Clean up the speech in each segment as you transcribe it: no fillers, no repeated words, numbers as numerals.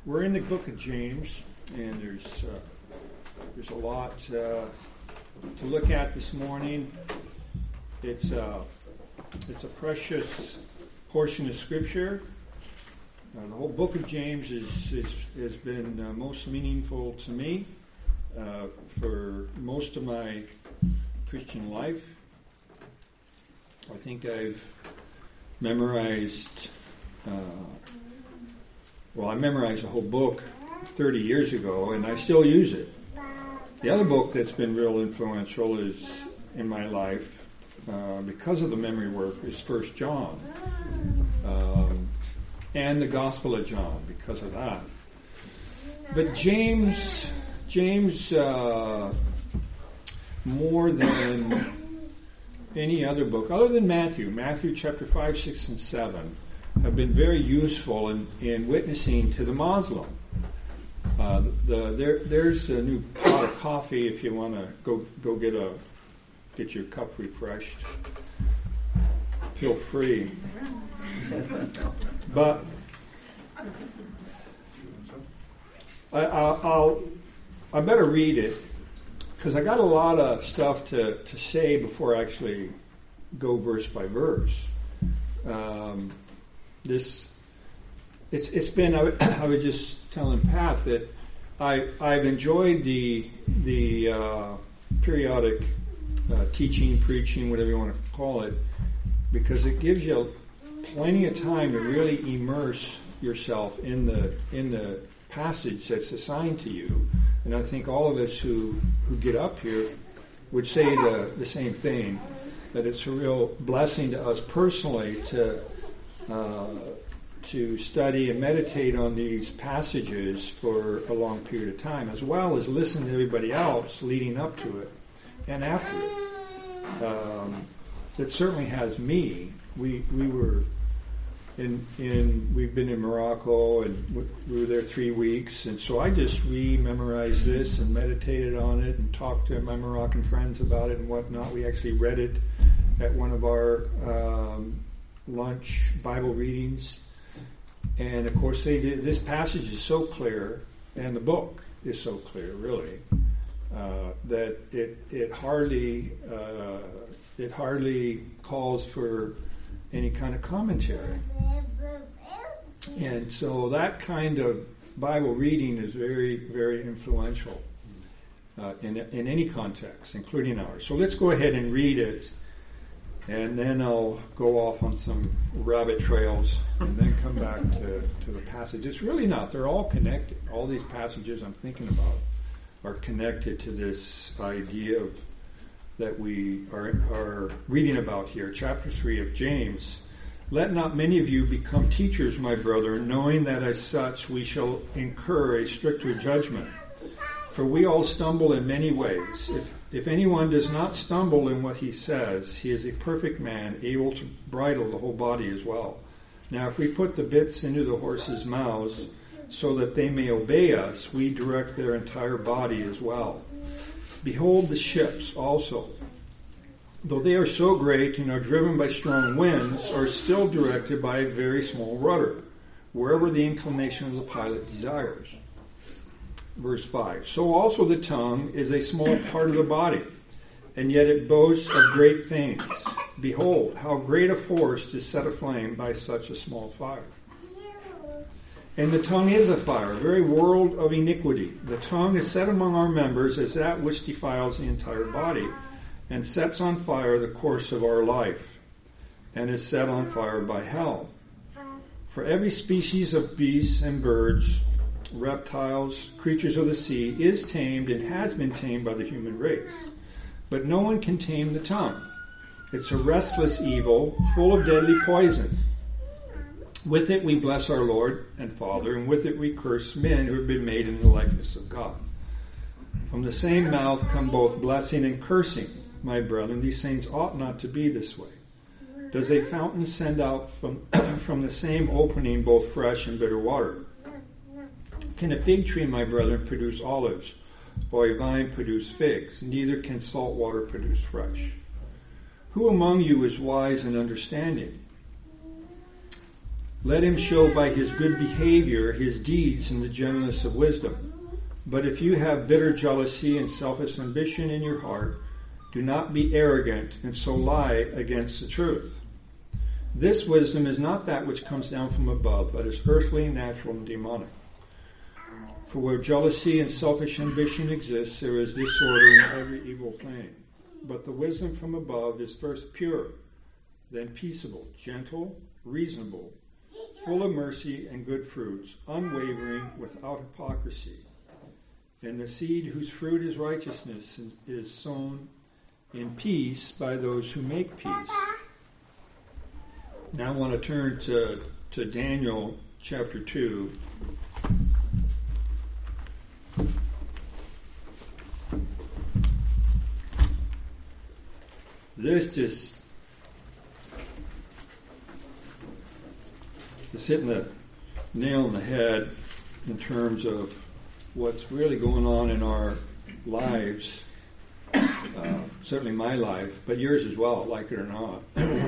We're in the book of James, and there's a lot to look at this morning. It's a precious portion of Scripture. The whole book of James has been most meaningful to me for most of my Christian life. I think I've memorized. I memorized the whole book 30 years ago, and I still use it. The other book that's been real influential is in my life, because of the memory work, is 1 John, and the Gospel of John, because of that. But James, more than any other book, other than Matthew chapter 5, 6, and 7, have been very useful in witnessing to the Muslim. There's a new pot of coffee if you want to go get your cup refreshed. Feel free. But I better read it because I got a lot of stuff to say before I actually go verse by verse. It's been. I was just telling Pat that I've enjoyed the periodic teaching, preaching, whatever you want to call it, because it gives you plenty of time to really immerse yourself in the passage that's assigned to you. And I think all of us who get up here would say the same thing, that it's a real blessing to us personally to study and meditate on these passages for a long period of time, as well as listen to everybody else leading up to it and after it. It certainly has me. We've been in Morocco, and we were there 3 weeks, and so I just memorized this and meditated on it and talked to my Moroccan friends about it and whatnot. We actually read it at one of our lunch Bible readings. And of course, this passage is so clear, and the book is so clear, really, that it hardly calls for any kind of commentary. And so that kind of Bible reading is very, very influential in any context, including ours. So let's go ahead and read it. And then I'll go off on some rabbit trails and then come back to the passage. It's really not. They're all connected. All these passages I'm thinking about are connected to this idea that we are reading about here. Chapter 3 of James. Let not many of you become teachers, my brother, knowing that as such we shall incur a stricter judgment. For we all stumble in many ways. If anyone does not stumble in what he says, he is a perfect man, able to bridle the whole body as well. Now, if we put the bits into the horses' mouths so that they may obey us, we direct their entire body as well. Behold the ships also, though they are so great and are driven by strong winds, are still directed by a very small rudder, wherever the inclination of the pilot desires. Verse 5, so also the tongue is a small part of the body, and yet it boasts of great things. Behold, how great a forest is set aflame by such a small fire. And the tongue is a fire, a very world of iniquity. The tongue is set among our members as that which defiles the entire body, and sets on fire the course of our life, and is set on fire by hell. For every species of beasts and birds, reptiles, creatures of the sea, is tamed and has been tamed by the human race. But no one can tame the tongue. It's a restless evil, full of deadly poison. With it we bless our Lord and Father, and with it we curse men who have been made in the likeness of God. From the same mouth come both blessing and cursing. My brethren, these things ought not to be this way. Does a fountain send out from the same opening both fresh and bitter water? Can a fig tree, my brethren, produce olives, or a vine produce figs? Neither can salt water produce fresh. Who among you is wise and understanding? Let him show by his good behavior his deeds in the gentleness of wisdom. But if you have bitter jealousy and selfish ambition in your heart, do not be arrogant and so lie against the truth. This wisdom is not that which comes down from above, but is earthly, natural, and demonic. For where jealousy and selfish ambition exists, there is disorder in every evil thing. But the wisdom from above is first pure, then peaceable, gentle, reasonable, full of mercy and good fruits, unwavering, without hypocrisy. And the seed whose fruit is righteousness is sown in peace by those who make peace. Now I want to turn to Daniel chapter 2. This just hitting the nail on the head in terms of what's really going on in our lives. Certainly my life, but yours as well, like it or not.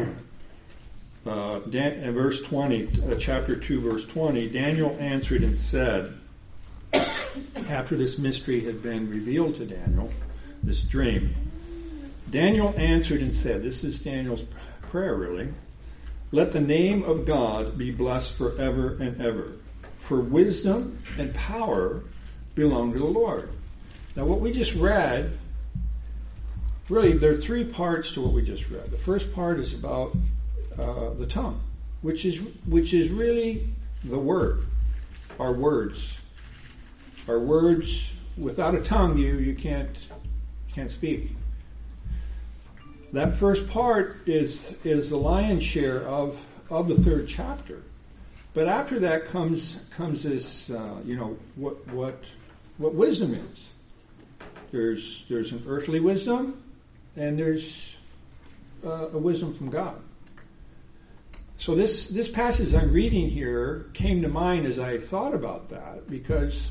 In verse 20, chapter 2, verse 20, Daniel answered and said, after this mystery had been revealed to Daniel, this dream, Daniel answered and said, this is Daniel's prayer really, let the name of God be blessed forever and ever, for wisdom and power belong to the Lord. Now what we just read, really there are three parts to what we just read. The first part is about the tongue, which is really the word, our words. Our words, without a tongue, you can't speak. That first part is the lion's share of the third chapter. But after that comes this, what wisdom is. There's an earthly wisdom, and there's a wisdom from God. So this passage I'm reading here came to mind as I thought about that, because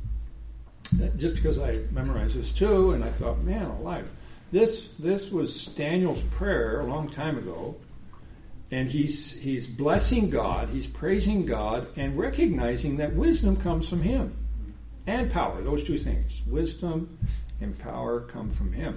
I memorized this too, and I thought, man alive, this was Daniel's prayer a long time ago, and he's blessing God, he's praising God, and recognizing that wisdom comes from him, and power, those two things, wisdom and power come from him.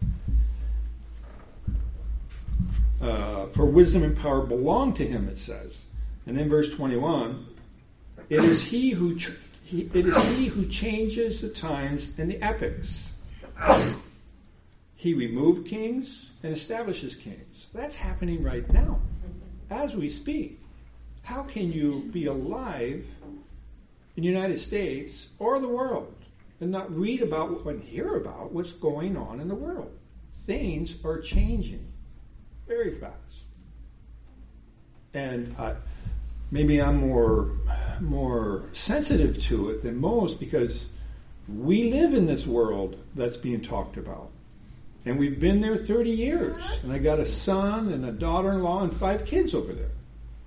For wisdom and power belong to him, it says. And then verse 21, it is he who changes the times and the epochs. He removed kings and establishes kings. That's happening right now, as we speak. How can you be alive in the United States or the world and not read about and hear about what's going on in the world? Things are changing very fast. And maybe I'm more sensitive to it than most, because we live in this world that's being talked about. And we've been there 30 years. And I got a son and a daughter-in-law and 5 kids over there.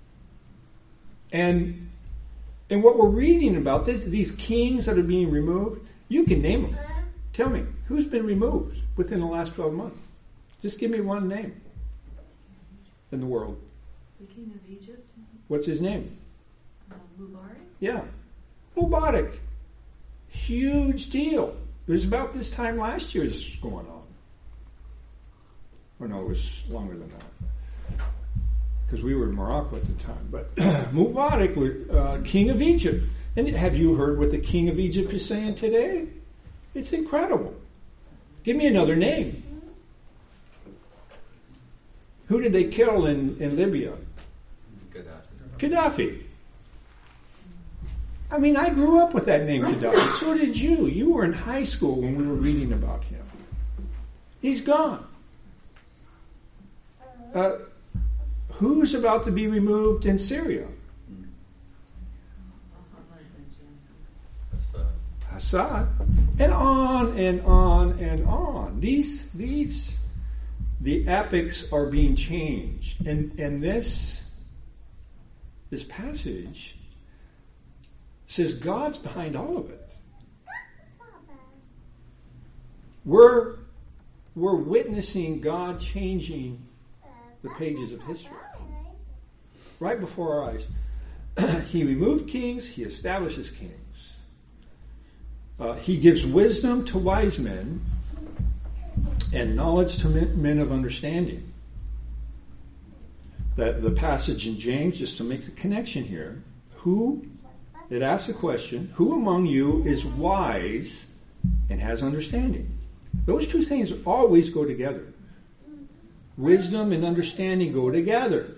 And what we're reading about, these kings that are being removed, you can name them. Tell me, who's been removed within the last 12 months? Just give me one name in the world. The king of Egypt. What's his name? Mubarak? Yeah. Mubarak. Huge deal. It was about this time last year this was going on. Or no, it was longer than that, because we were in Morocco at the time. But Mubarak was king of Egypt. And have you heard what the king of Egypt is saying today? It's incredible. Give me another name. Who did they kill in Libya? Gaddafi. I mean, I grew up with that name, Gaddafi. So did you. You were in high school when we were reading about him. He's gone. Who's about to be removed in Syria? Assad. And on and on and on. The epochs are being changed. And this passage says God's behind all of it. We're witnessing God changing the pages of history right before our eyes. He removed kings, he establishes kings. He gives wisdom to wise men and knowledge to men of understanding. That the passage in James, just to make the connection here, it asks the question, who among you is wise and has understanding? Those two things always go together. Wisdom and understanding go together.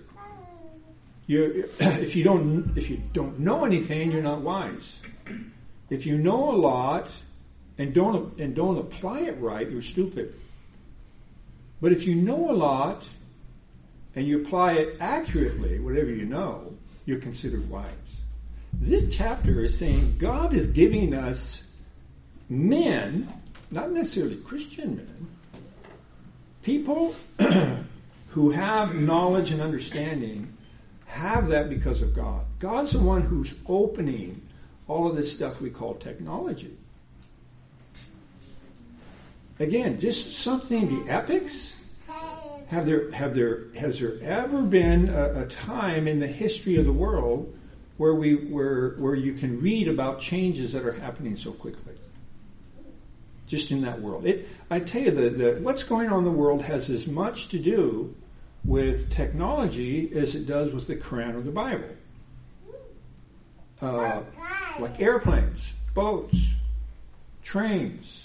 If you don't know anything, you're not wise. If you know a lot and don't apply it right, you're stupid. But if you know a lot and you apply it accurately, whatever you know, you're considered wise. This chapter is saying God is giving us men, not necessarily Christian men, people who have knowledge and understanding have that because of God. God's the one who's opening all of this stuff we call technology. Again, just something, the epics. Has there ever been a time in the history of the world where you can read about changes that are happening so quickly? Just in that world. I tell you, what's going on in the world has as much to do with technology as it does with the Quran or the Bible. Like airplanes, boats, trains,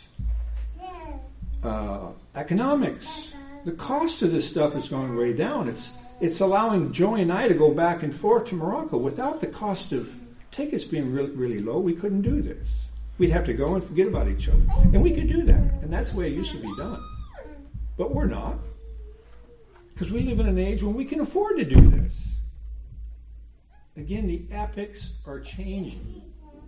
economics. The cost of this stuff is going way down. It's allowing Joey and I to go back and forth to Morocco without the cost of tickets being really low. We couldn't do this. We'd have to go and forget about each other. And we could do that. And that's the way it used to be done. But we're not. Because we live in an age when we can afford to do this. Again, the epics are changing.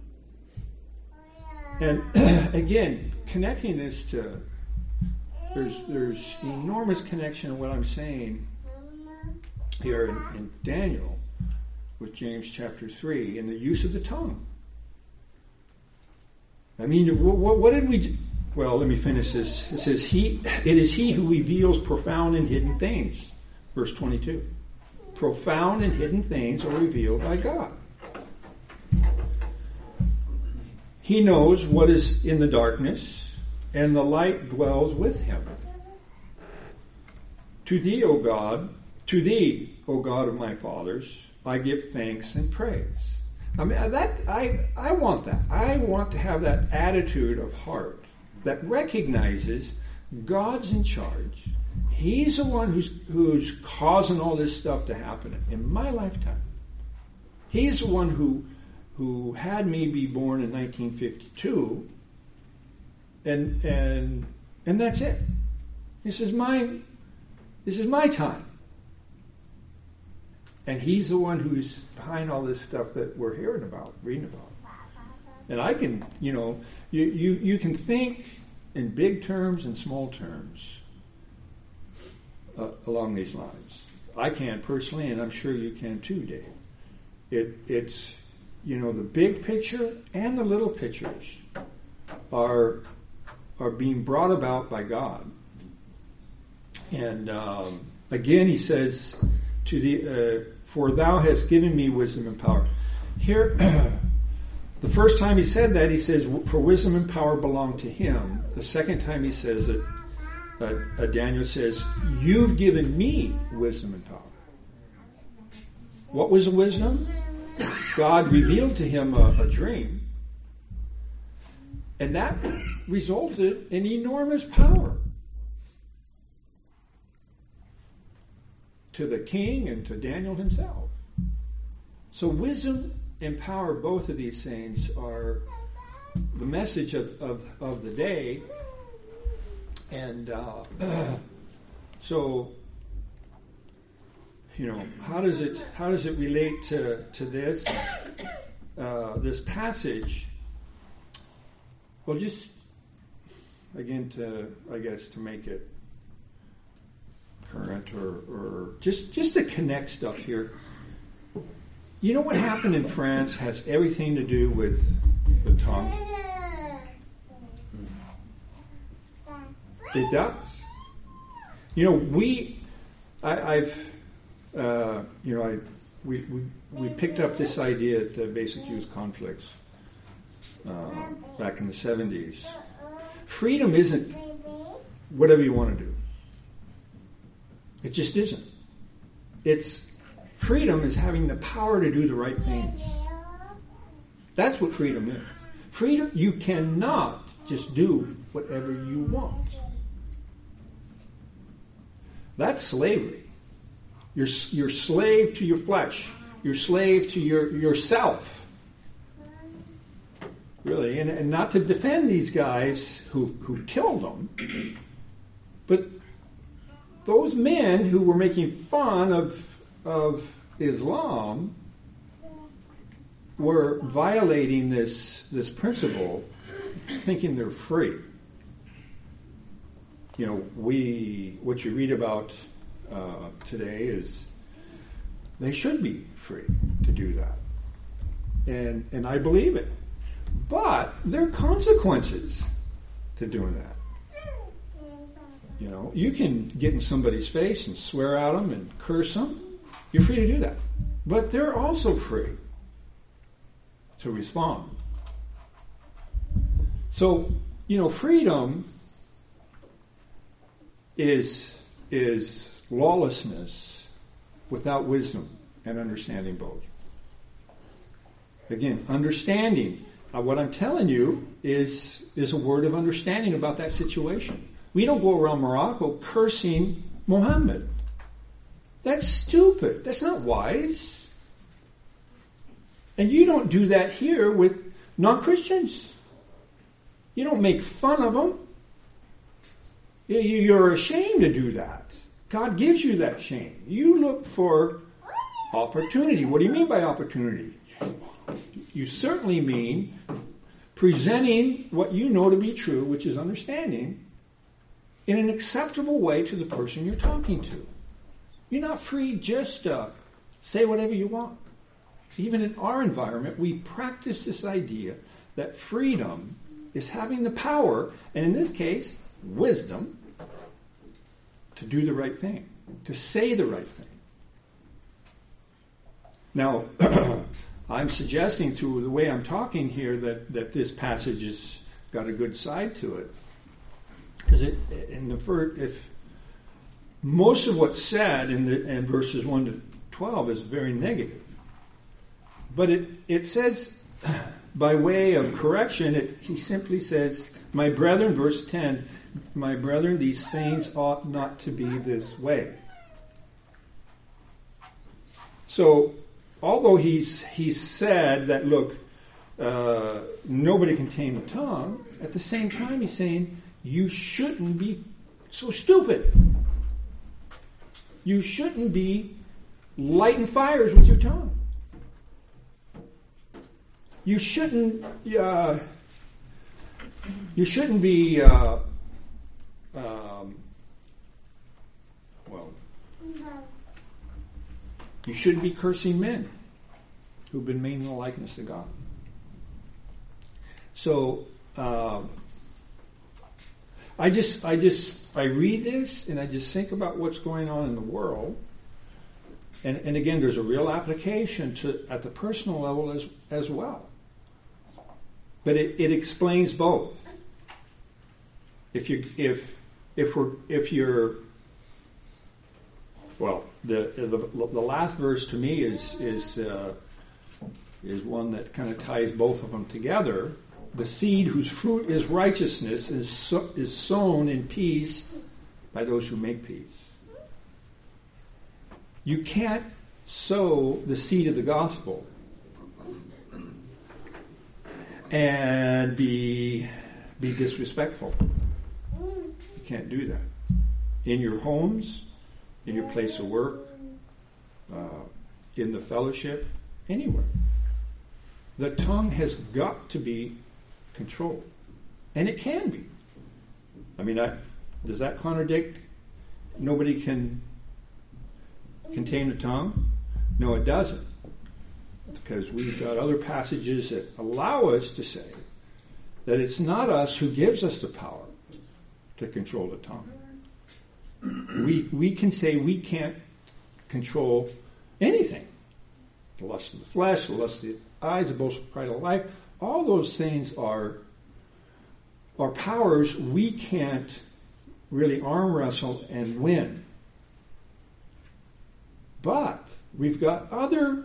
And again, connecting this to, there's enormous connection in what I'm saying here in Daniel with James chapter 3 and the use of the tongue. I mean, what did we do? Well, let me finish this. It says, it is he who reveals profound and hidden things. Verse 22. Profound and hidden things are revealed by God. He knows what is in the darkness, and the light dwells with him. To thee, O God, of my fathers, I give thanks and praise. I mean, I want that. I want to have that attitude of heart that recognizes God's in charge. He's the one who's causing all this stuff to happen in my lifetime. He's the one who had me be born in 1952, and that's it. This is my time. And he's the one who's behind all this stuff that we're hearing about, reading about. And I can, you can think in big terms and small terms along these lines. I can personally, and I'm sure you can too, Dave. It's the big picture and the little pictures are being brought about by God. And again, he says to the for thou hast given me wisdom and power. Here, the first time he said that, he says, for wisdom and power belong to him. The second time he says it, Daniel says, you've given me wisdom and power. What was the wisdom? God revealed to him a dream. And that resulted in enormous power to the king and to Daniel himself. So wisdom and power, both of these things are the message of the day. And so, how does it relate to this this passage? Well, just again to make it current or just to connect stuff here. You know what happened in France has everything to do with the tongue. It does. we picked up this idea at the Basic Youth Conflicts back in the 70s. Freedom isn't whatever you want to do. It just isn't. Freedom is having the power to do the right things. That's what freedom is. Freedom, you cannot just do whatever you want. That's slavery. You're slave to your flesh. You're slave to yourself. Really, and not to defend these guys who killed them, but those men who were making fun of Islam were violating this principle, thinking they're free. You know, what you read about today is they should be free to do that, and I believe it. But there are consequences to doing that. You know, you can get in somebody's face and swear at them and curse them. You're free to do that. But they're also free to respond. So, you know, freedom is lawlessness without wisdom and understanding both. Again, understanding. What I'm telling you is a word of understanding about that situation. We don't go around Morocco cursing Muhammad. That's stupid. That's not wise. And you don't do that here with non-Christians. You don't make fun of them. You're ashamed to do that. God gives you that shame. You look for opportunity. What do you mean by opportunity? You certainly mean presenting what you know to be true, which is understanding, in an acceptable way to the person you're talking to. You're not free just to say whatever you want. Even in our environment, we practice this idea that freedom is having the power, and in this case, wisdom, to do the right thing, to say the right thing. Now, I'm suggesting through the way I'm talking here that this passage has got a good side to it. Because if most of what's said in verses 1 to 12 is very negative. But it says, by way of correction, he simply says, my brethren, verse 10, my brethren, these things ought not to be this way. So, although he's said that, look, nobody can tame the tongue, at the same time he's saying, you shouldn't be so stupid. You shouldn't be lighting fires with your tongue. You shouldn't be you shouldn't be cursing men who've been made in the likeness of God. So I read this and I just think about what's going on in the world, and again, there's a real application at the personal level as well. But it explains both. If you're well, the last verse to me is one that kind of ties both of them together. The seed whose fruit is righteousness is sown in peace by those who make peace. You can't sow the seed of the gospel and be disrespectful. You can't do that. In your homes, in your place of work, in the fellowship, anywhere. The tongue has got to be controlled. And it can be. I mean, does that contradict nobody can tame the tongue? No, it doesn't. Because we've got other passages that allow us to say that it's not us who gives us the power to control the tongue. We can say we can't control anything. the lust of the flesh, the lust of the eyes, the boastful pride of life. All those things are powers we can't really arm wrestle and win. But we've got other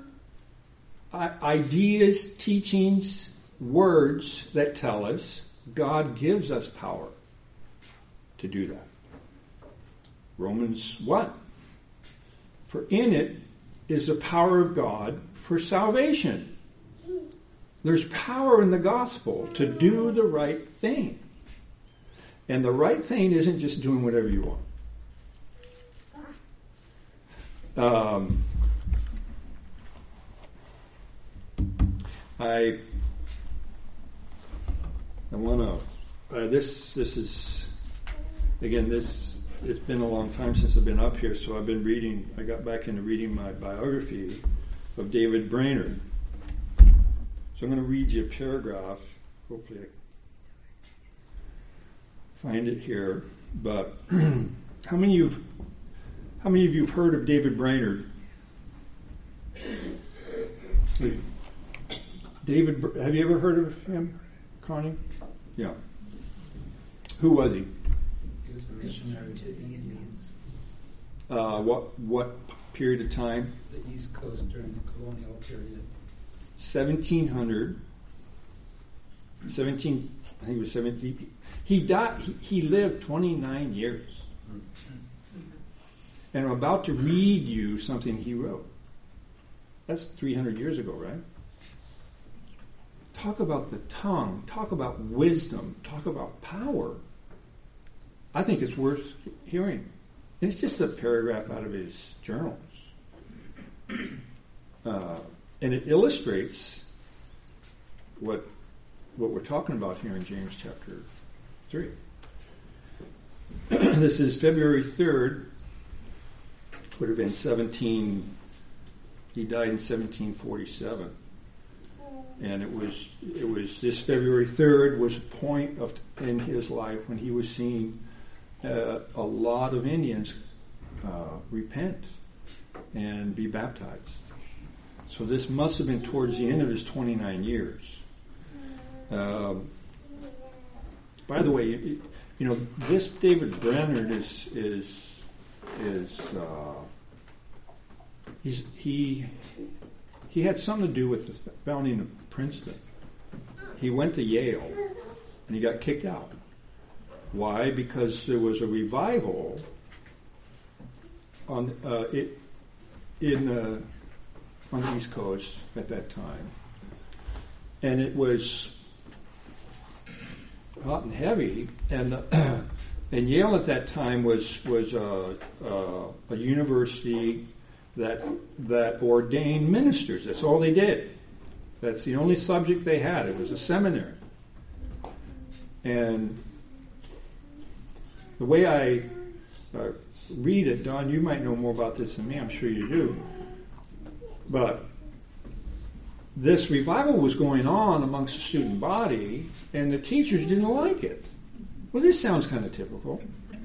ideas, teachings, words that tell us God gives us power to do that. Romans 1. For in it is the power of God for salvation. There's power in the gospel to do the right thing. And the right thing isn't just doing whatever you want. I want to. This is again. It's been a long time since I've been up here, so I've been reading. I got back into reading my biography of David Brainerd. So I'm going to read you a paragraph. Hopefully, I find it here. But how many of you've heard of David Brainerd? David, have you ever heard of him, Connie? Yeah. Who was he? He was a missionary to the Indians. What period of time? The East Coast during the colonial period. 1700. I think it was 17. He died. He lived 29 years. And I'm about to read you something he wrote. That's 300 years ago, right? Talk about the tongue. Talk about wisdom. Talk about power. I think it's worth hearing. And it's just a paragraph out of his journals. And it illustrates what we're talking about here in James chapter 3. This is February 3rd. Would have been he died in 1747. And it was this February 3rd was a point in his life when he was seeing a lot of Indians repent and be baptized. So this must have been towards the end of his 29 years. By the way, this David Brainerd he had something to do with the founding of Princeton. He went to Yale and he got kicked out. Why? Because there was a revival on the East Coast at that time, and it was hot and heavy. And Yale at that time was a university that ordained ministers. That's all they did. That's the only subject they had. It was a seminary. And the way I read it, Don, you might know more about this than me. I'm sure you do. But this revival was going on amongst the student body, and the teachers didn't like it. Well, this sounds kind of typical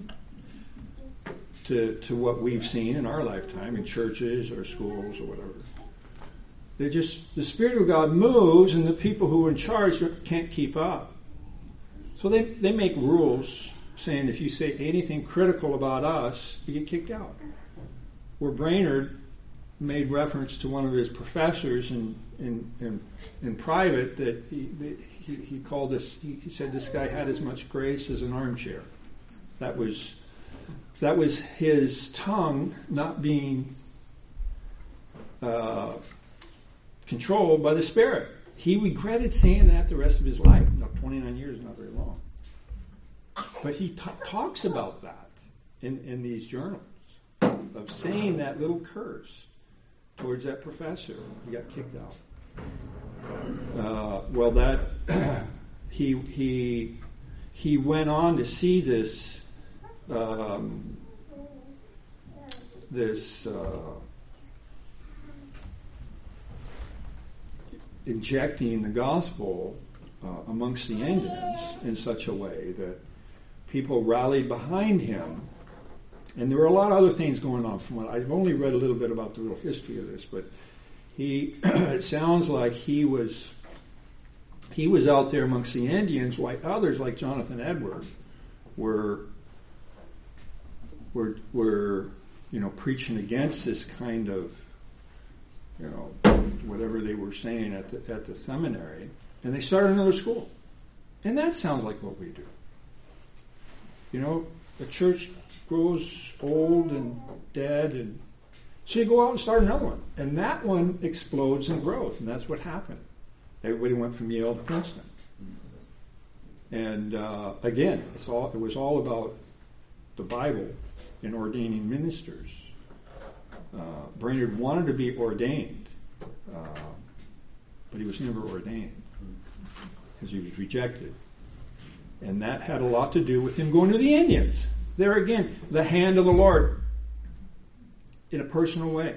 to what we've seen in our lifetime in churches or schools or whatever. The Spirit of God moves, and the people who are in charge can't keep up. So they make rules saying if you say anything critical about us, you get kicked out. Where Brainerd made reference to one of his professors in private that he called this. He said this guy had as much grace as an armchair. That was his tongue not being controlled by the Spirit. He regretted saying that the rest of his life. 29 years is not very long. But he talks about that in these journals of saying that little curse towards that professor. He got kicked out. He went on to see this injecting the gospel amongst the Indians in such a way that people rallied behind him. And there were a lot of other things going on from what I've only read a little bit about the real history of this, but it sounds like he was out there amongst the Indians, while others like Jonathan Edwards were preaching against this kind of whatever they were saying at the seminary, and they started another school. And that sounds like what we do. The church grows old and dead, and so you go out and start another one. And that one explodes and grows, and that's what happened. Everybody went from Yale to Princeton. And again, it was all about the Bible and ordaining ministers. Brainerd wanted to be ordained, but he was never ordained because he was rejected. And that had a lot to do with him going to the Indians. There again, the hand of the Lord in a personal way.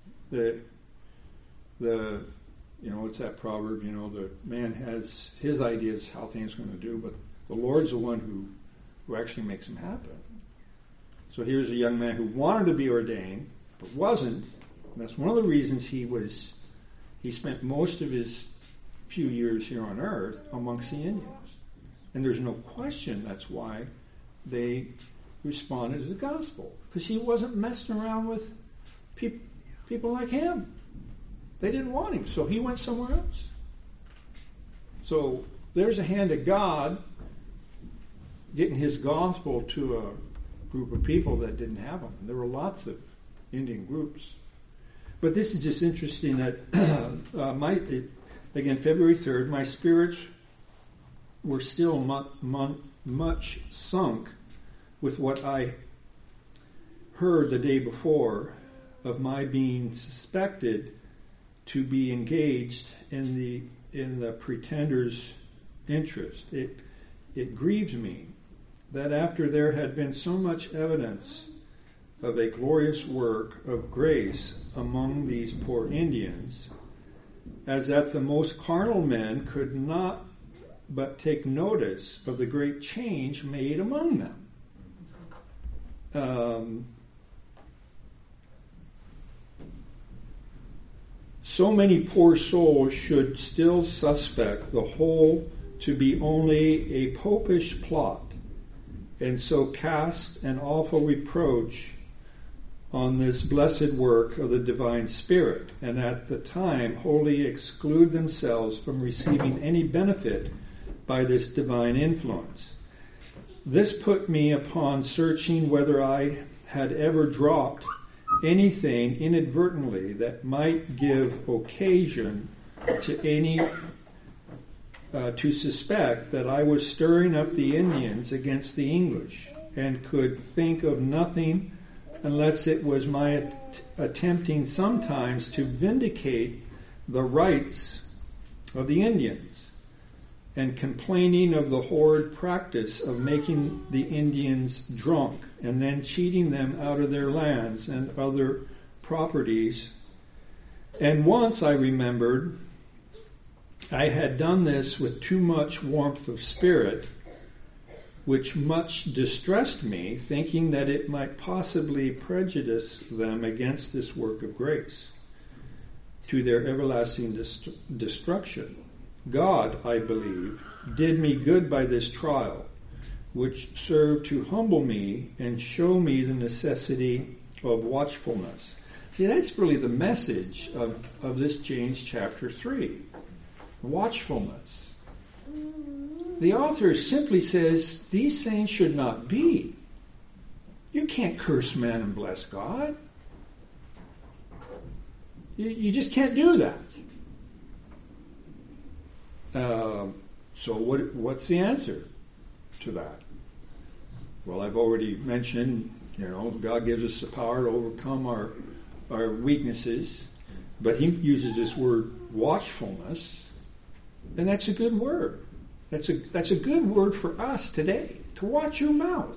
It's that proverb, the man has his ideas how things are going to do, but the Lord's the one who actually makes them happen. So here's a young man who wanted to be ordained, but wasn't. And that's one of the reasons he spent most of his few years here on earth amongst the Indians. And there's no question that's why they responded to the gospel, because he wasn't messing around with people like him. They didn't want him, so he went somewhere else. So there's a hand of God getting his gospel to a group of people that didn't have him. There were lots of Indian groups. But this is just interesting that, again, February 3rd, my spirits were still much sunk with what I heard the day before of my being suspected to be engaged in the pretender's interest. It grieves me that after there had been so much evidence of a glorious work of grace among these poor Indians, as that the most carnal men could not but take notice of the great change made among them. So many poor souls should still suspect the whole to be only a popish plot, and so cast an awful reproach on this blessed work of the divine Spirit, and at the time wholly exclude themselves from receiving any benefit by this divine influence. This put me upon searching whether I had ever dropped anything inadvertently that might give occasion to any to suspect that I was stirring up the Indians against the English, and could think of nothing unless it was my attempting sometimes to vindicate the rights of the Indians, and complaining of the horrid practice of making the Indians drunk and then cheating them out of their lands and other properties. And once I remembered I had done this with too much warmth of spirit, which much distressed me, thinking that it might possibly prejudice them against this work of grace to their everlasting destruction. God, I believe, did me good by this trial, which served to humble me and show me the necessity of watchfulness. See, that's really the message of this James chapter 3. Watchfulness. The author simply says these things should not be. You can't curse man and bless God. You just can't do that. So what's the answer to that? Well, I've already mentioned, God gives us the power to overcome our weaknesses, but he uses this word watchfulness, and that's a good word. That's a good word for us today, to watch your mouth.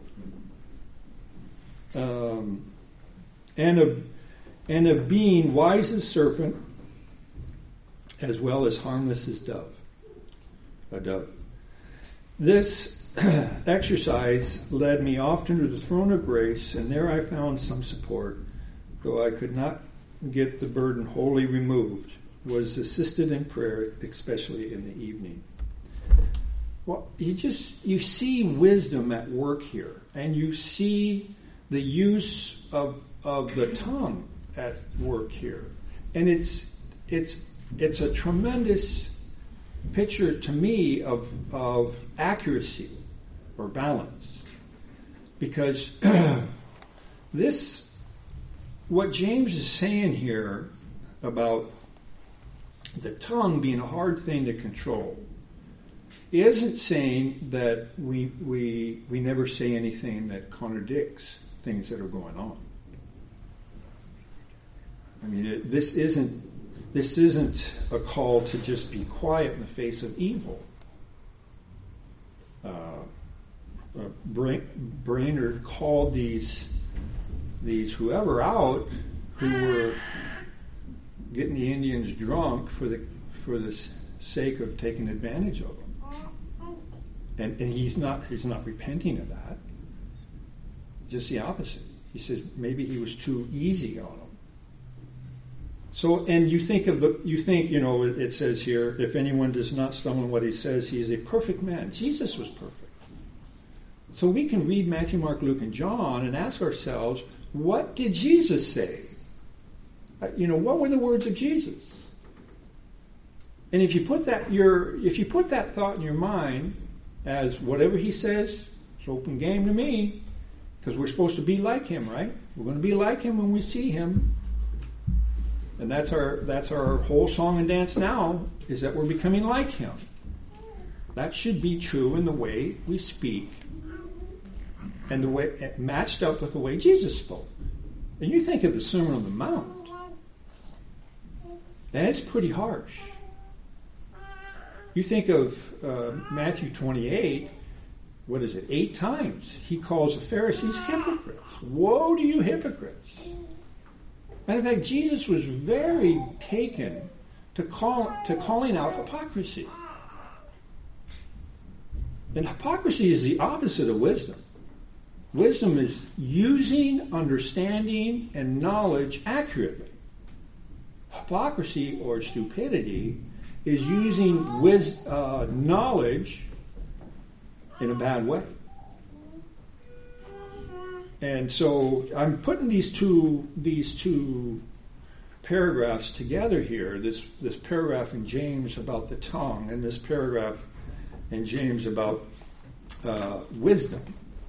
And of being wise as serpent, as well as harmless as a dove. This exercise led me often to the throne of grace, and there I found some support, though I could not get the burden wholly removed was assisted in prayer, especially in the evening. Well, you see wisdom at work here, and you see the use of the tongue at work here, and it's a tremendous picture to me of accuracy or balance, because what James is saying here about the tongue being a hard thing to control isn't saying that we never say anything that contradicts things that are going on. I mean, this isn't a call to just be quiet in the face of evil. Brainerd called these whoever out who were getting the Indians drunk for the sake of taking advantage of them. And he's not repenting of that. Just the opposite. He says maybe he was too easy on them. So, and you think, it says here, if anyone does not stumble in what he says, he is a perfect man. Jesus was perfect. So we can read Matthew, Mark, Luke, and John and ask ourselves, what did Jesus say? What were the words of Jesus? And if you put that thought in your mind as whatever he says, it's open game to me, because we're supposed to be like him, right? We're going to be like him when we see him. And that's our whole song and dance now, is that we're becoming like him. That should be true in the way we speak and the way matched up with the way Jesus spoke. And you think of the Sermon on the Mount, and it's pretty harsh. You think of Matthew 28, 8 times he calls the Pharisees hypocrites. Woe to you hypocrites. Matter of fact, Jesus was very taken to calling out hypocrisy. And hypocrisy is the opposite of wisdom. Wisdom is using understanding and knowledge accurately. Hypocrisy or stupidity is using knowledge in a bad way. And so I'm putting these two paragraphs together here. This paragraph in James about the tongue, and this paragraph in James about wisdom.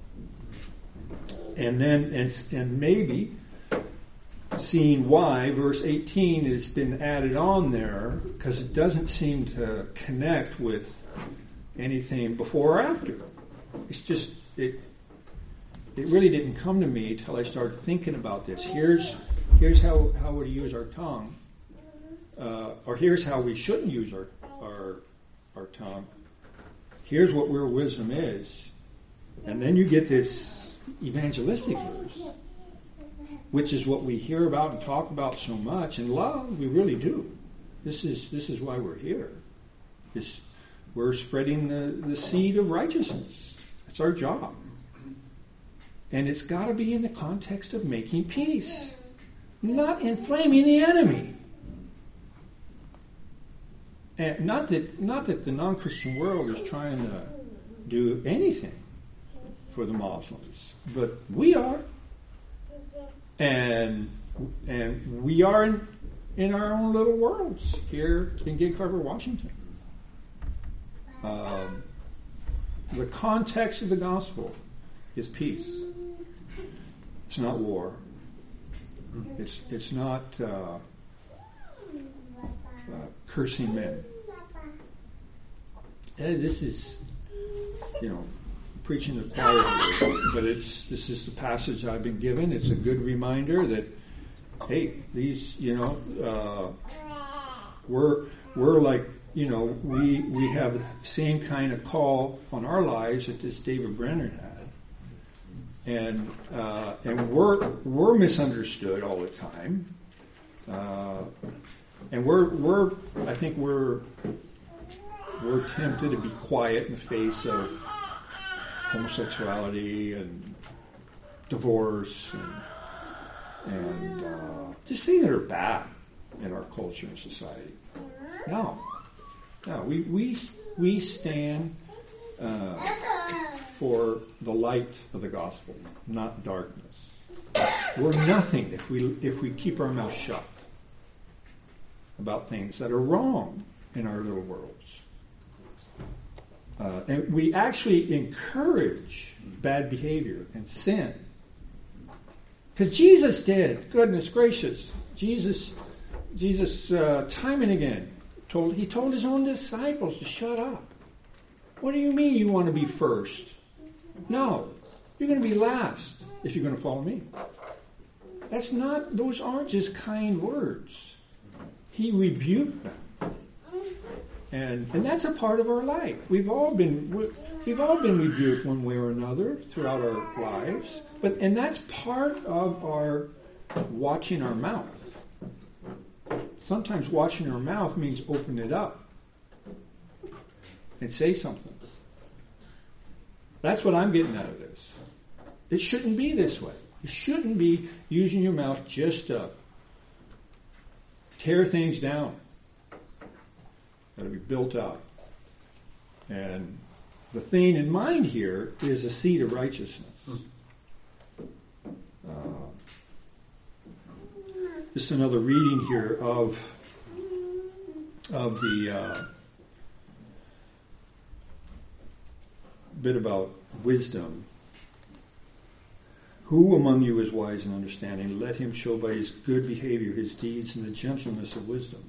And then and maybe seeing why verse 18 has been added on there, because it doesn't seem to connect with anything before or after. It's just it really didn't come to me till I started thinking about this. Here's how we use our tongue, or here's how we shouldn't use our tongue. Here's what real wisdom is, and then you get this evangelistic verse, which is what we hear about and talk about so much and love. We really do. This is why we're here. We're spreading the seed of righteousness. That's our job. And it's got to be in the context of making peace, not inflaming the enemy. And not that the non-Christian world is trying to do anything for the Muslims, but we are. And we are in our own little worlds here in Gig Harbor, Washington. The context of the gospel is peace. It's not war. It's not cursing men. And this is, preaching the choir here, but this is the passage I've been given. It's a good reminder that, hey, these, we're like, we have the same kind of call on our lives that this David Brenner had, and we're misunderstood all the time, and I think we're tempted to be quiet in the face of homosexuality and divorce and just things that are bad in our culture and society. No, we stand for the light of the gospel, not darkness. We're nothing if we keep our mouth shut about things that are wrong in our little worlds. And we actually encourage bad behavior and sin. Because Jesus did. Goodness gracious. Jesus time and again, told his own disciples to shut up. What do you mean you want to be first? No. You're going to be last if you're going to follow me. Those aren't just kind words. He rebuked them. And that's a part of our life. We've all been rebuked one way or another throughout our lives. And that's part of our watching our mouth. Sometimes watching our mouth means open it up and say something. That's what I'm getting out of this. It shouldn't be this way. You shouldn't be using your mouth just to tear things down. Got to be built up. And the thing in mind here is a seed of righteousness. Just another reading here of the bit about wisdom. Who among you is wise and understanding? Let him show by his good behavior his deeds and the gentleness of wisdom.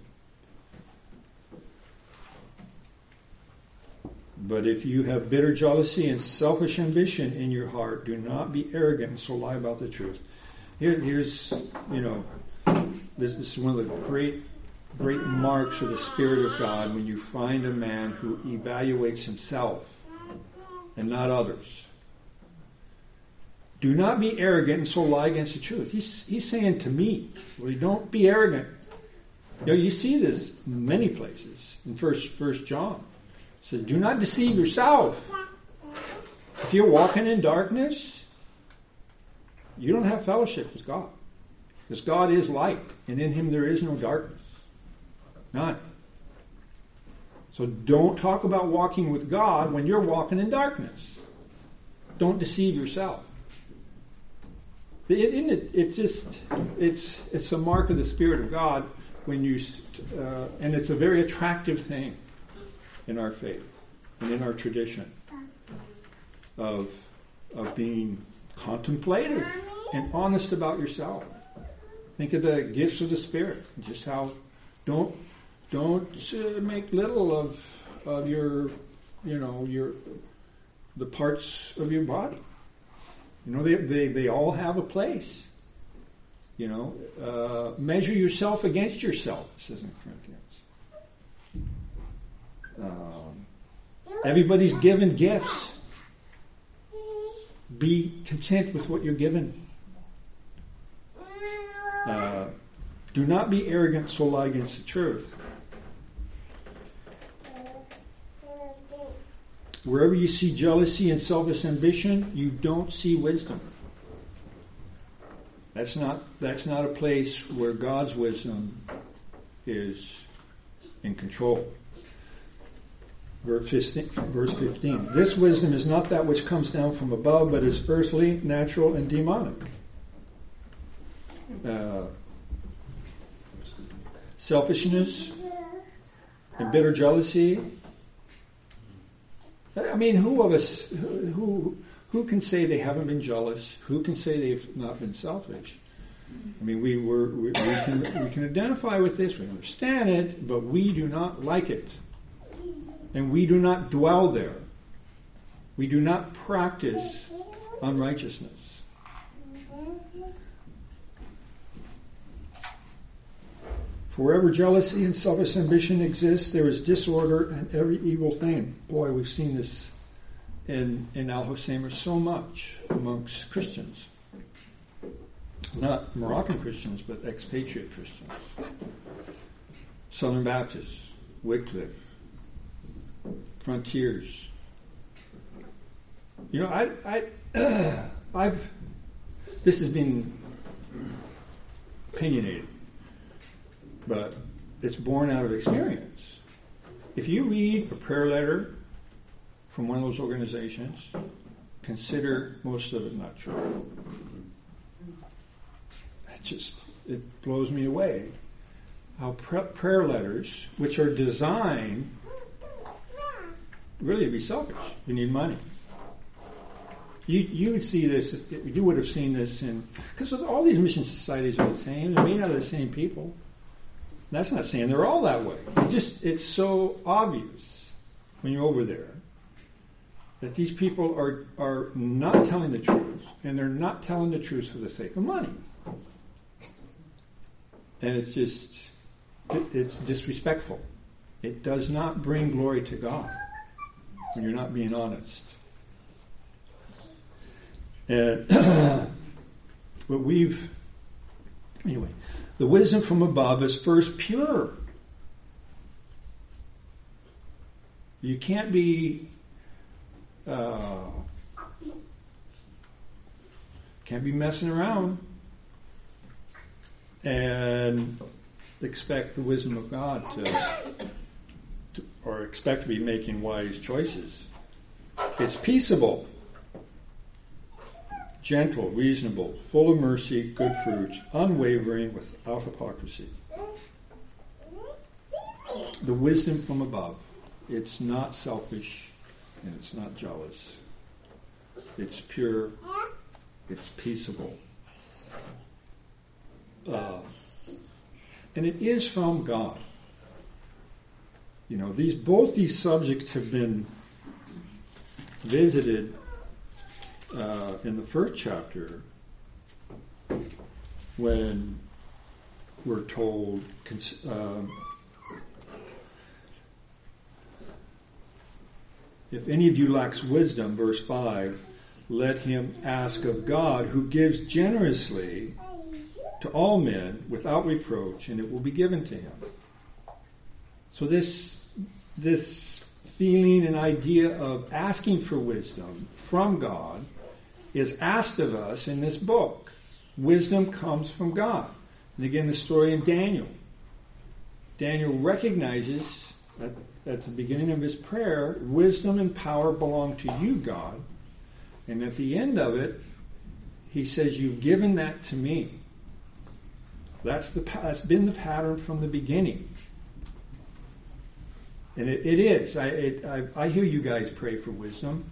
But if you have bitter jealousy and selfish ambition in your heart, do not be arrogant and so lie about the truth. Here's this is one of the great marks of the Spirit of God when you find a man who evaluates himself and not others. Do not be arrogant and so lie against the truth. He's saying to me, well, don't be arrogant. You see this in many places. In First John. It says, do not deceive yourself. If you're walking in darkness, you don't have fellowship with God. Because God is light, and in him there is no darkness. None. So don't talk about walking with God when you're walking in darkness. Don't deceive yourself. It's a mark of the Spirit of God when you, and it's a very attractive thing in our faith and in our tradition of being contemplative and honest about yourself. Think of the gifts of the Spirit, just how don't make little of your the parts of your body. They all have a place. Measure yourself against yourself, it says in Corinthians. Everybody's given gifts. Be content with what you're given. Do not be arrogant, so lie against the truth. Wherever you see jealousy and selfish ambition, you don't see wisdom. That's not a place where God's wisdom is in control. Verse 15. This wisdom is not that which comes down from above, but is earthly, natural, and demonic. Selfishness and bitter jealousy. I mean, who of us, who can say they haven't been jealous? Who can say they've not been selfish? I mean, we can identify with this, we understand it, but we do not like it. And we do not dwell there. We do not practice unrighteousness. For wherever jealousy and selfish ambition exists, there is disorder and every evil thing. Boy, we've seen this in Al Hoceima so much amongst Christians. Not Moroccan Christians, but expatriate Christians. Southern Baptists, Wycliffe, Frontiers. This has been opinionated, but it's born out of experience. If you read a prayer letter from one of those organizations, consider most of it not true. It blows me away how prayer letters, which are designed really to be selfish. You need money. You would see this, you would have seen this because all these mission societies are the same. They're made out of the same people. That's not saying they're all that way. It's so obvious when you're over there that these people are not telling the truth, and they're not telling the truth for the sake of money. And it's disrespectful. It does not bring glory to God when you're not being honest. And but the wisdom from above is first pure. You can't be messing around and expect the wisdom of God or expect to be making wise choices. It's peaceable, gentle, reasonable, full of mercy, good fruits, unwavering, without hypocrisy. The wisdom from above. It's not selfish and it's not jealous. It's pure. It's peaceable. And it is from God. Both these subjects have been visited in the first chapter when we're told if any of you lacks wisdom, verse 5, let him ask of God, who gives generously to all men without reproach, and it will be given to him. So this feeling and idea of asking for wisdom from God is asked of us in this book. Wisdom comes from God. And again, the story in Daniel. Daniel recognizes at the beginning of his prayer, wisdom and power belong to you, God. And at the end of it, he says, you've given that to me. That's been the pattern from the beginning. And it is. I hear you guys pray for wisdom.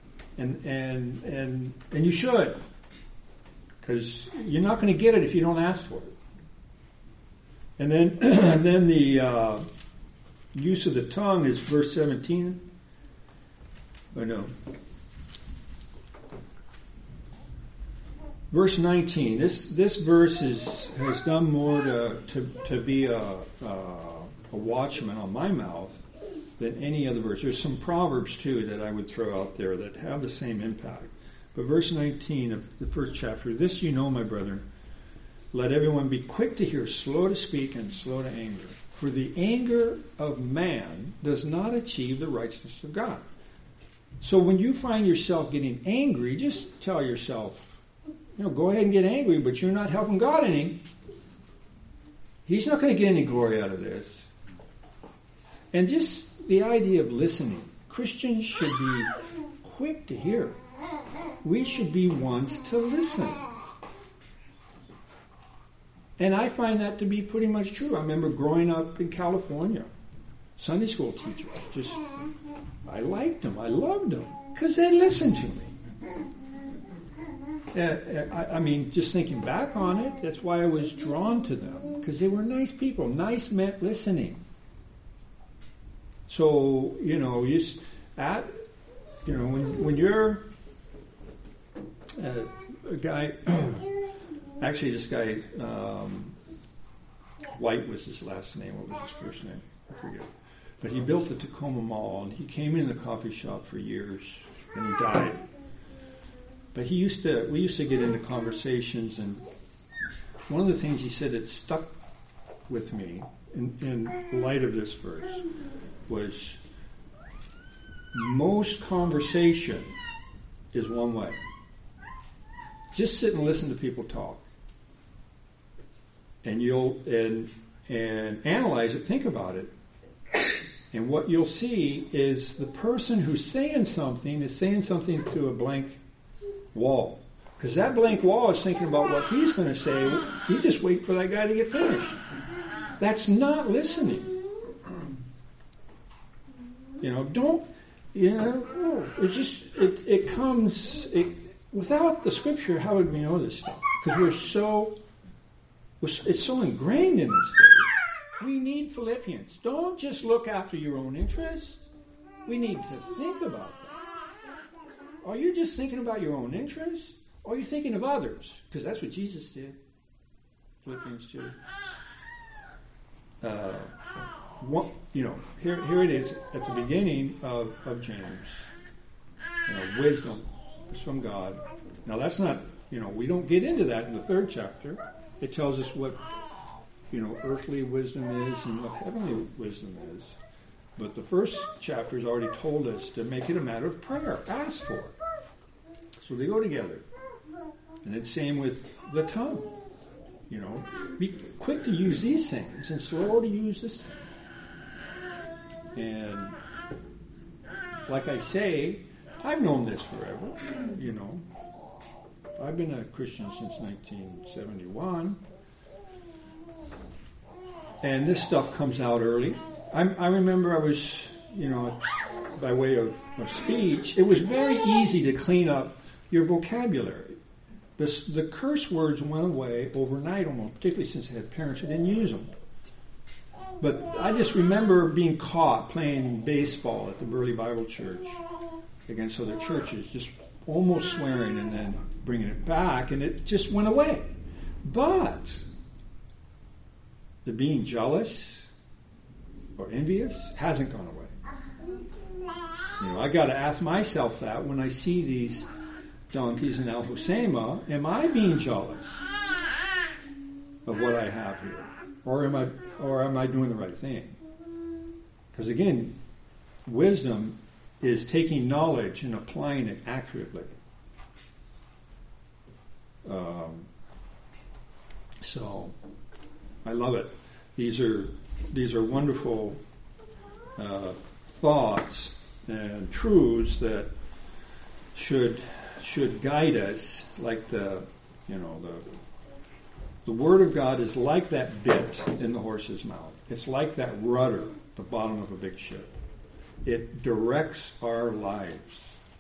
And you should. Because you're not going to get it if you don't ask for it. And then the use of the tongue is verse 17. Or no. Verse 19. This verse has done more to be a watchman on my mouth than any other verse. There's some Proverbs too that I would throw out there that have the same impact. But verse 19 of the first chapter, this you know, my brethren, let everyone be quick to hear, slow to speak, and slow to anger. For the anger of man does not achieve the righteousness of God. So when you find yourself getting angry, just tell yourself, go ahead and get angry, but you're not helping God any. He's not going to get any glory out of this. And just the idea of listening. Christians should be quick to hear. We should be ones to listen. And I find that to be pretty much true. I remember growing up in California, Sunday school teachers. I liked them. I loved them because they listened to me. Just thinking back on it, that's why I was drawn to them, because they were nice people. Nice meant listening. So, when you're a guy, actually this guy, White was his last name. What was his first name? I forget. But he built the Tacoma Mall, and he came in the coffee shop for years, and he died. But we used to get into conversations, and one of the things he said that stuck with me in light of this verse was most conversation is one way. Just sit and listen to people talk. and you'll and analyze it, think about it, and what you'll see is the person who's saying something is saying something to a blank wall. Because that blank wall is thinking about what he's going to say. He's just waiting for that guy to get finished. That's not listening. It's just, it comes, without the Scripture, how would we know this stuff? Because it's so ingrained in this day. We need Philippians. Don't just look after your own interests. We need to think about that. Are you just thinking about your own interests? Or are you thinking of others? Because that's what Jesus did. Philippians 2. Here it is at the beginning of James. Wisdom is from God. Now that's not, we don't get into that in the 3rd chapter. It tells us what, earthly wisdom is and what heavenly wisdom is. But the 1st chapter has already told us to make it a matter of prayer. Ask for it. So they go together. And it's same with the tongue. Be quick to use these things and slow to use this. And like I say, I've known this forever. I've been a Christian since 1971. And this stuff comes out early. I remember I was, by way of speech, it was very easy to clean up your vocabulary. The curse words went away overnight almost, particularly since I had parents who didn't use them. But I just remember being caught playing baseball at the Burley Bible Church against other churches, just almost swearing and then bringing it back, and it just went away. But the being jealous or envious hasn't gone away. I got to ask myself that when I see these donkeys in Al Hoceima, am I being jealous of what I have here? Or am I doing the right thing? Because again, wisdom is taking knowledge and applying it accurately. So I love it. These are wonderful thoughts and truths that should guide us, like the Word of God is like that bit in the horse's mouth. It's like that rudder at the bottom of a big ship. It directs our lives.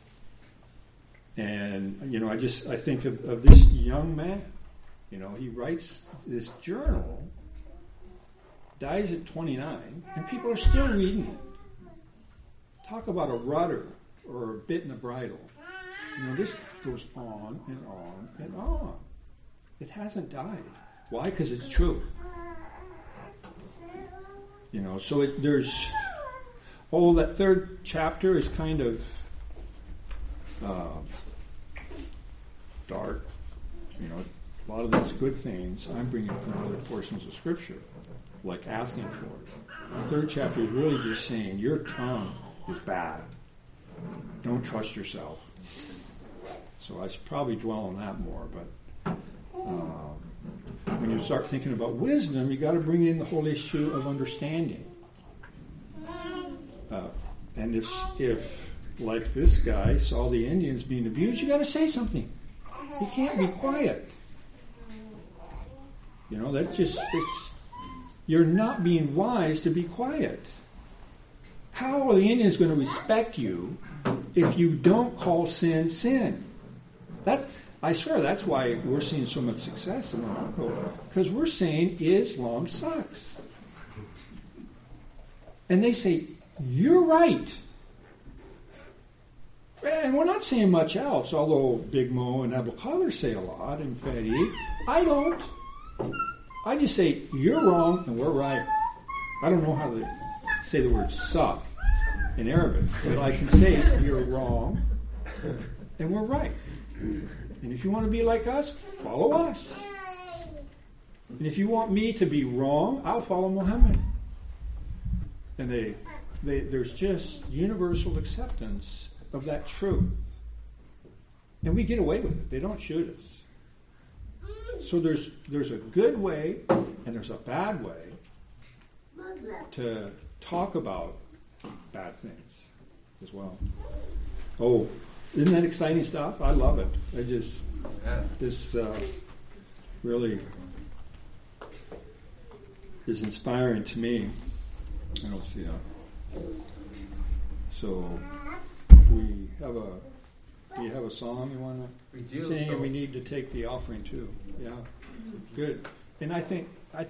And, I think of this young man. He writes this journal, dies at 29, and people are still reading it. Talk about a rudder or a bit in a bridle. This goes on and on and on. It hasn't died. Why? Because it's true. So there's... that 3rd chapter is kind of dark. A lot of those good things I'm bringing from other portions of Scripture, like asking for it. The 3rd chapter is really just saying, your tongue is bad. Don't trust yourself. So I should probably dwell on that more, but when you start thinking about wisdom, you got to bring in the whole issue of understanding. And if like this guy saw the Indians being abused, you got to say something. You can't be quiet. You're not being wise to be quiet. How are the Indians going to respect you if you don't call sin sin? I swear that's why we're seeing so much success in Morocco, because we're saying Islam sucks. And they say, you're right. And we're not saying much else, although Big Mo and Abdul Qadir say a lot, and Fadi. I don't. I just say, you're wrong and we're right. I don't know how to say the word suck in Arabic, but I can say you're wrong and we're right. And if you want to be like us, follow us. And if you want me to be wrong, I'll follow Muhammad. And there's just universal acceptance of that truth. And we get away with it. They don't shoot us. So there's a good way and there's a bad way to talk about bad things as well. Oh, isn't that exciting stuff? I love it. This really is inspiring to me. I don't see that. So we have do you have a song you want We to do. sing? So And we need to take the offering too. Yeah, good. And I think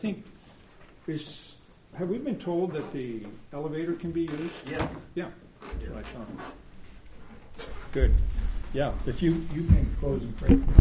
have we been told that the elevator can be used? yes. Yeah. That's what I thought. Good. Yeah. If you can close and pray.